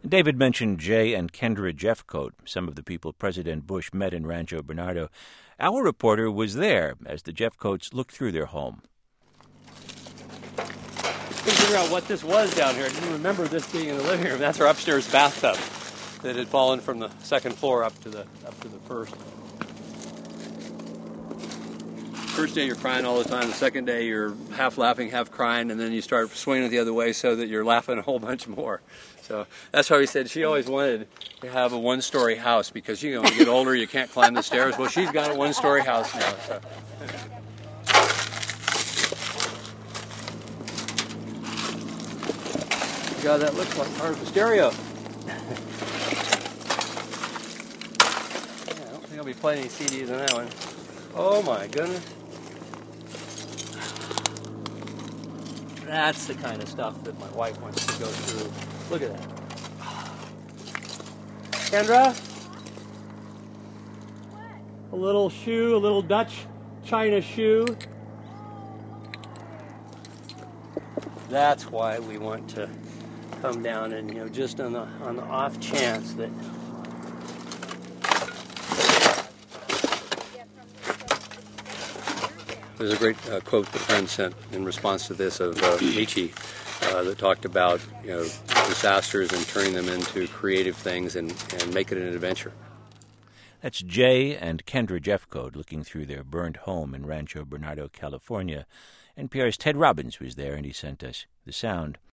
David mentioned Jay and Kendra Jeffcoat, some of the people President Bush met in Rancho Bernardo. Our reporter was there as the Jeffcoats looked through their home. Couldn't figure out what this was down here. I didn't remember this being in the living room. That's our upstairs bathtub that had fallen from the second floor up to the first. First day you're crying all the time. The second day you're half laughing, half crying, and then you start swinging it the other way so that you're laughing a whole bunch more. So that's why we said she always wanted to have a one-story house because, when you get older, you can't climb the stairs. Well, she's got a one-story house now. So. God, that looks like part of the stereo. I don't think I'll be playing any CDs on that one. Oh my goodness. That's the kind of stuff that my wife wants to go through. Look at that. Kendra? What? A little shoe, a little Dutch China shoe. That's why we want to come down and, just on the off chance that. There's a great quote the friend sent in response to this of Nietzsche that talked about disasters and turning them into creative things and make it an adventure. That's Jay and Kendra Jeffcoat looking through their burned home in Rancho Bernardo, California. NPR's Ted Robbins was there, and he sent us the sound.